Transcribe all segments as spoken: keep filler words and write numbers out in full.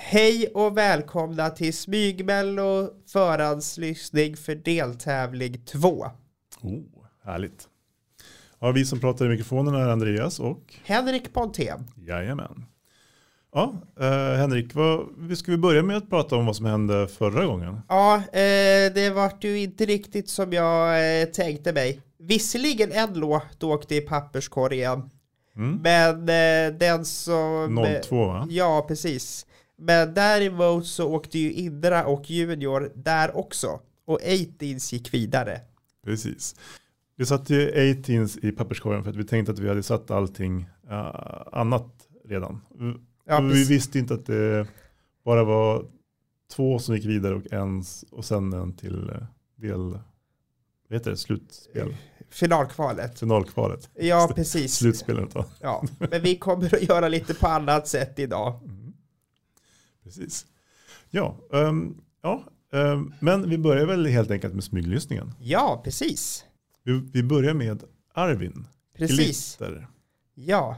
Hej och välkomna till Smygmello förhandslyssning för deltävling två. Oh, härligt. Ja, vi som pratar i mikrofonen är Andreas och Henrik Pontén. Jajamän. Ja, eh, Henrik, vad, vi ska vi börja med att prata om vad som hände förra gången? Ja, eh, det var ju inte riktigt som jag eh, tänkte mig. Visserligen en låt åkte i papperskorgen. Mm. Men eh, den som... noll två va? Ja, precis. Men däremot så åkte ju Indra och Junior där också. Och åttonde gick vidare. Precis. Vi satte ju åttonde i papperskorgen för att vi tänkte att vi hade satt allting uh, annat redan. Ja, vi visste inte att det bara var två som gick vidare och en och sen en till del, vad heter det, slutspel? Finalkvalet. Finalkvalet. Ja, precis. Slutspelet då. Ja, men vi kommer att göra lite på annat sätt idag. Mm. Precis. Ja, um, ja um, men vi börjar väl helt enkelt med smyglyssningen. Ja, precis. Vi, vi börjar med Arvin. Precis. Glitter. Ja.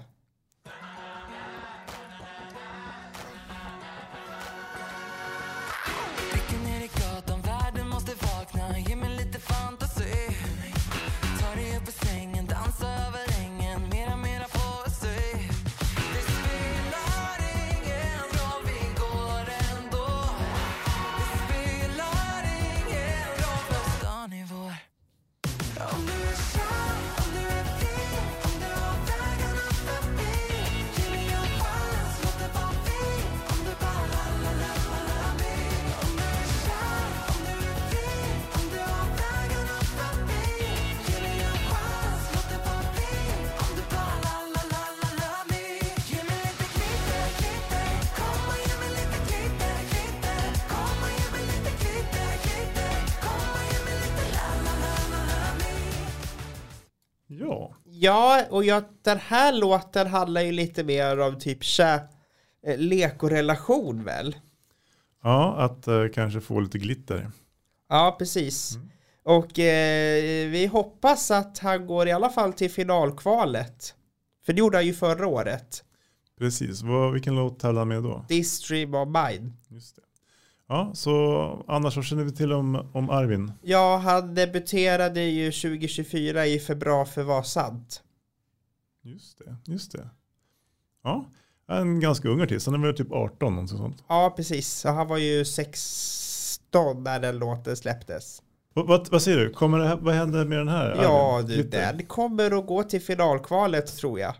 Ja. Ja, och jag, den här låten handlar ju lite mer om typ kär, eh, lek och relation väl? Ja, att eh, kanske få lite glitter. Ja, precis. Mm. Och eh, vi hoppas att han går i alla fall till finalkvalet. För det gjorde han ju förra året. Precis. Vad, vilken låt tävlade han med då? This Dream of Mine. Just det. Ja, så annars så känner vi till om, om Arvin. Ja, han debuterade ju tjugo tjugofyra i För bra för var sant. Just det, just det. Ja, en ganska ung artist. Han är väl typ arton och sånt. Ja, precis. Så han var ju sexton när den låten släpptes. Vad, vad, vad säger du? Kommer det, vad händer med den här? Ja, Arvin? Du, den kommer att gå till finalkvalet tror jag.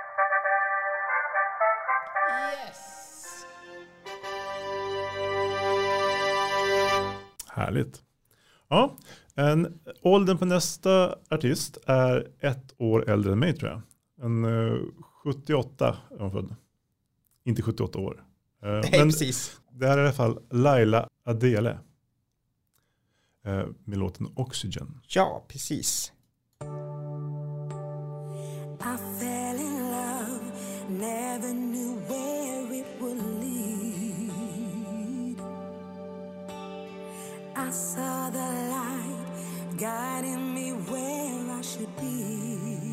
Härligt. Ja, en, åldern på nästa artist är ett år äldre än mig tror jag. En uh, sjuttioåtta är hon född. Inte sjuttioåtta år. Uh, Nej, men precis. Det här är i alla fall Laila Adele. Uh, med låten Oxygen. Ja, precis. I fell in love, never knew where it would lead. I saw the light guiding me where I should be.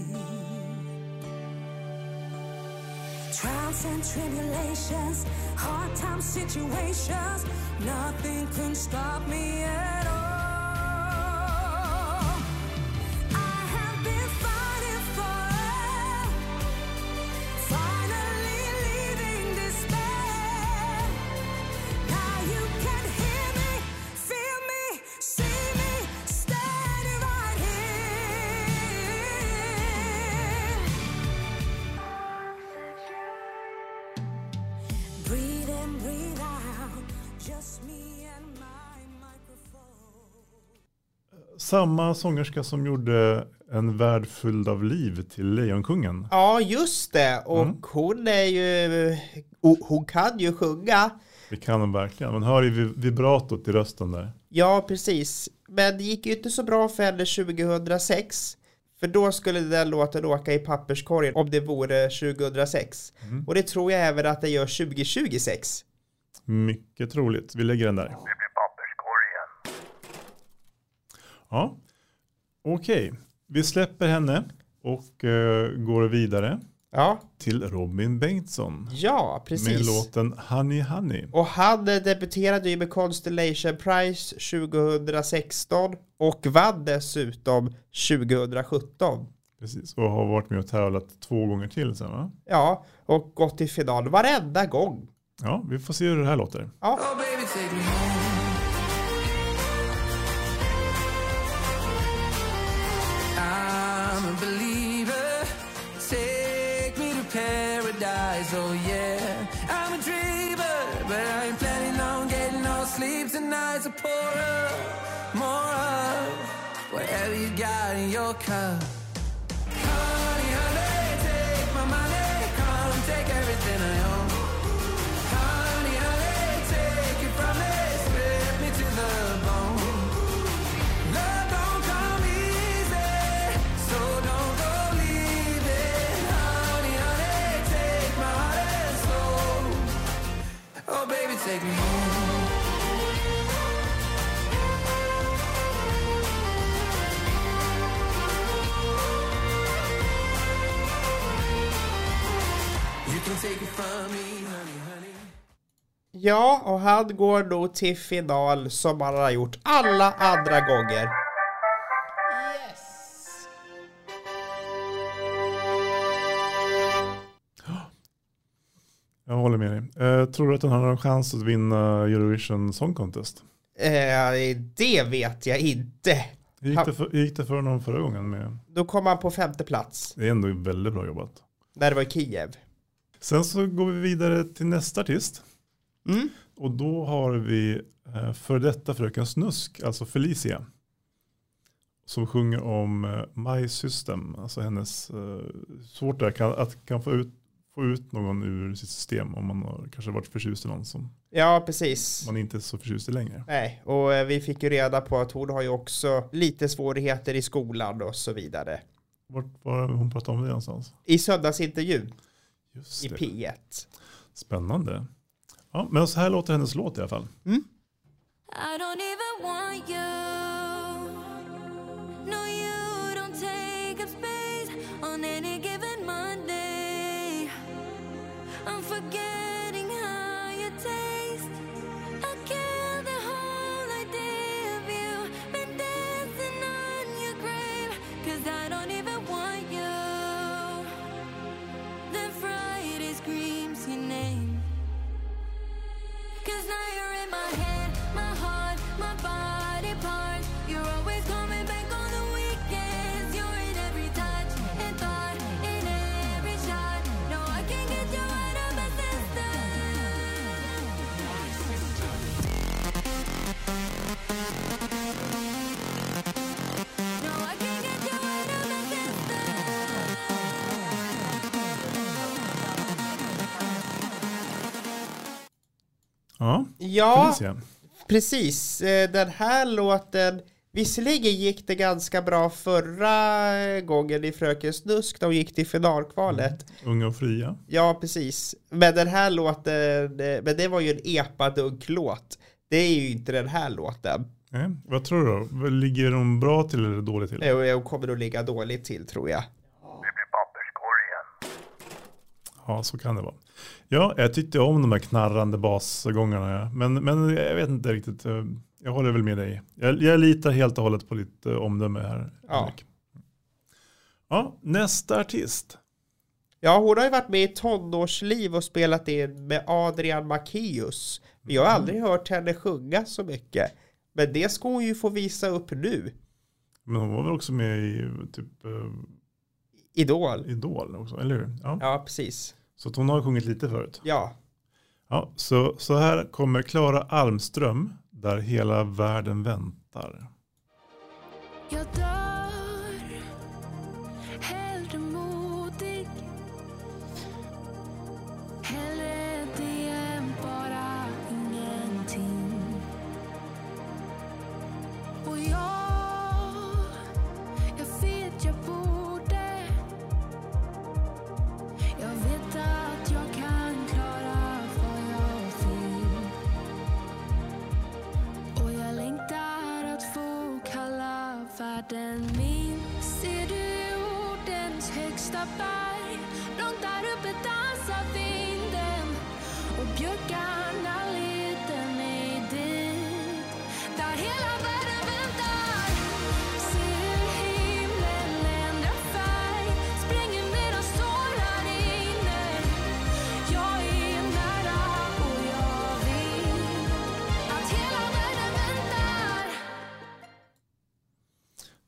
Trials and tribulations, hard time situations, nothing can stop me at all. I have been fighting for it, finally leaving despair. Now you can hear me, feel me, see me, standing right here. Breathe in, breathe out, just me and my microphone. Samma sångerska som gjorde En värld fylld av liv till Lejonkungen. Ja, just det. Och mm. hon är ju... Hon kan ju sjunga. Det kan hon verkligen. Man hör ju vibratot i rösten där. Ja, precis. Men det gick ju inte så bra för henne tjugohundrasex. För då skulle den låten åka i papperskorgen om det vore tjugohundrasex. Mm. Och det tror jag även att det gör tjugohundratjugosex. Mycket troligt. Vi lägger den där. Det blir papperskorgen. Ja, okej. Okay. Vi släpper henne och uh, går vidare. Ja. Till Robin Bengtsson. Ja, precis. Med låten Honey Honey. Och han debuterade ju med Constellation Prize tjugohundrasexton och vann dessutom tjugohundrasjutton. Precis, och har varit med och tävlat två gånger till sen, va? Ja, och gått till final varenda gång. Ja, vi får se hur det här låter. Ja. Oh, baby, take me home. I'm a believer. Take me to paradise. Oh yeah, I'm a dreamer, but I ain't planning on getting no sleep tonight. So pour up, more of whatever you got in your cup. Honey, honey, take my money, come take everything I own. Honey, honey, take it from me, strip me to the bone. Love don't come easy, so don't go leaving. Honey, honey, take my heart and soul. Oh, baby, take me home. You can take it from me, honey, honey. Ja, och han går nog till final som han har gjort alla andra gånger. Yes! Jag håller med dig. Eh, tror du att han har en chans att vinna Eurovision Song Contest? Eh, det vet jag inte. Gick det för, gick det för honom förra gången med? Då kom han på femte plats. Det är ändå väldigt bra jobbat. När det var i Kiev. Sen så går vi vidare till nästa artist. Mm. Och då har vi eh, för detta fröken Snusk, alltså Felicia. Som sjunger om eh, My System. Alltså hennes eh, svårt där kan, att kan få ut, få ut någon ur sitt system. Om man har kanske varit förtjust i någon som Ja, precis. man inte är så förtjust i längre. Nej, och eh, vi fick ju reda på att hon har ju också lite svårigheter i skolan och så vidare. Vart var hon pratade om det någonstans? I söndagsintervjun Just i det. P ett. Spännande. Ja, men så här låter hennes låt i alla fall. Mm. I don't even want you. No, you don't take up space on any given Monday. I'm forgetting how you taste. I kill the whole idea of you. Been dancing on your grave, 'cause I don't even want you. Then Friday screams your name. 'Cause now you're in my head, my heart, my body parts. You're always coming back on the weekends. You're in every touch and thought, in every shot. No, I can't get you out of my system. No, I can't get you out of my system. Ja, Ja, Felicia. precis. Eh, Den här låten, visserligen gick det ganska bra förra gången i Fröken Snusk. De gick till finalkvalet. Unga och fria. Ja, precis. Men den här låten, eh, men det var ju en epadunk-låt. Det är ju inte den här låten. Nej, vad tror du då? Ligger de bra till eller dåligt till? Eh, Och jag kommer att ligga dåligt till, tror jag. Ja, så kan det vara. Ja, jag tyckte om de här knarrande basgångarna. Ja. Men, men jag vet inte riktigt. Jag håller väl med dig. Jag, jag litar helt och hållet på ditt omdöme här. Ja. Henrik. Ja, nästa artist. Ja, hon har ju varit med i Tonårsliv och spelat in med Adrian Macéus. Men jag har aldrig hört henne sjunga så mycket. Men det ska hon ju få visa upp nu. Men hon var väl också med i typ uh, Idol. Idol också, eller hur? Ja. Ja, precis. Så att hon har sjungit lite förut. Ja. Ja, så, så här kommer Klara Almström, Där hela världen väntar. Jag dör hellre modig, hellre det än bara ingenting. Och jag, jag vet jag borde, jag vet att jag kan klara vad jag vill. Och jag längtar att få kalla världen min. Ser du jordens högsta berg, långt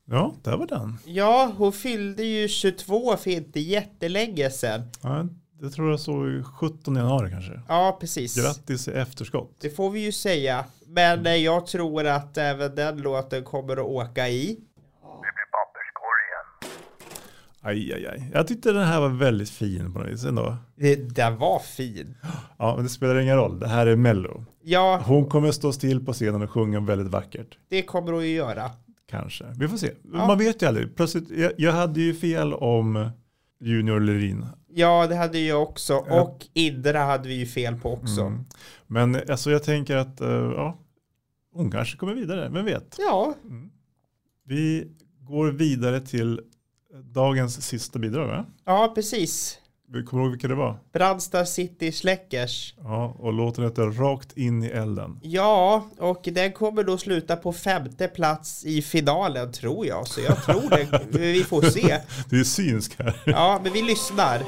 Ja, där var den. Ja, hon fyllde ju tjugotvå för inte jättelänge sedan. Ja, det tror jag så i sjuttonde januari kanske. Ja, precis. Grattis i efterskott. Det får vi ju säga. Men mm. jag tror att även den låten kommer att åka i. Det blir papperskorgen. Aj, aj, aj. Jag tyckte den här var väldigt fin på något vis ändå. Det, den var fin. Ja, men det spelar ingen roll. Det här är Mello. Ja. Hon kommer stå still på scenen och sjunga väldigt vackert. Det kommer hon ju göra. Kanske. Vi får se. Ja. Man vet ju aldrig. Plötsligt, jag, jag hade ju fel om Junior Lerin. Ja, det hade jag också. Och Indra hade vi ju fel på också. Mm. Men alltså, jag tänker att uh, ja, hon kanske kommer vidare. Vem vet? Ja. Mm. Vi går vidare till dagens sista bidrag, va? Ja, precis. Vi kommer ihåg vilka det var. Brandsta City Släckers. Ja, och låten heter Rakt in i elden. Ja, och den kommer då sluta på femte plats i finalen, tror jag. Så jag tror det. Vi får se. Det är synsk här. Ja, men vi lyssnar.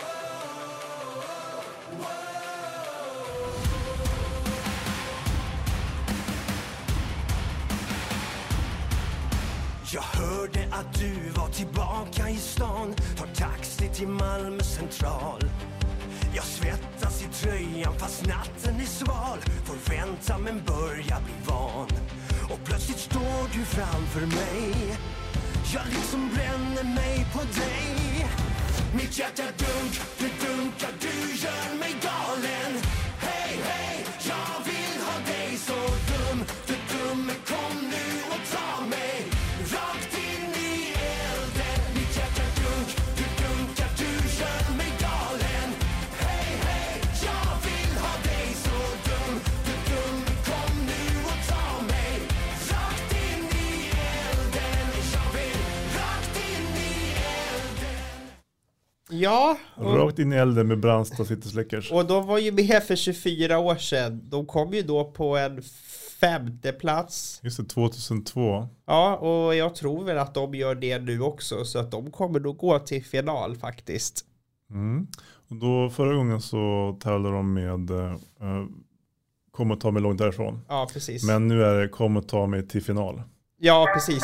Jag hörde att du var tillbaka i stan. Tar taxi till Malmö central. Jag svettas i tröjan fast natten är sval. Får vänta men börja bli van. Och plötsligt står du framför mig. Jag liksom bränner mig på dig. Mitt hjärta dunk, det dunkar, du gör mig galen. Hej, hej, jag vill ha dig så dum. Du dum, men kom nu och ta mig. Rakt in i elden. Mitt hjärta dunk, du dunkar, du gör mig galen. Hej, hej, jag vill ha dig så dum. Du dum, men kom nu och ta mig. Rakt in i elden. Jag vill rakt in i elden. Ja. Och rakt in i elden med Brandsta City Släckers. Och de var ju med för tjugofyra år sedan. De kom ju då på en femte plats. Just det, tjugohundratvå. Ja, och jag tror väl att de gör det nu också. Så att de kommer nog gå till final faktiskt. Mm. Och då förra gången så tävlade de med uh, Kom och ta mig långt därifrån. Ja, precis. Men nu är det Kom och ta mig till final. Ja, precis.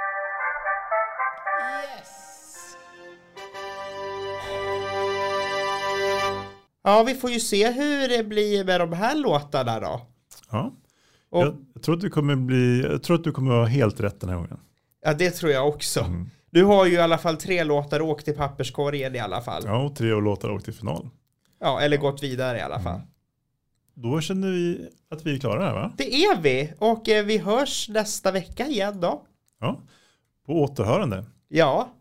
Ja, vi får ju se hur det blir med de här låtarna då. Ja. Och, jag, jag tror att du kommer bli, jag tror att du kommer vara helt rätt den här gången. Ja, det tror jag också. Mm. Du har ju i alla fall tre låtar åkt till papperskorgen i alla fall. Ja, och tre låtar åkt till final. Ja, eller gått vidare i alla fall. Mm. Då känner vi att vi är klara här, va? Det är vi. Och eh, vi hörs nästa vecka igen då. Ja, på återhörande. Ja.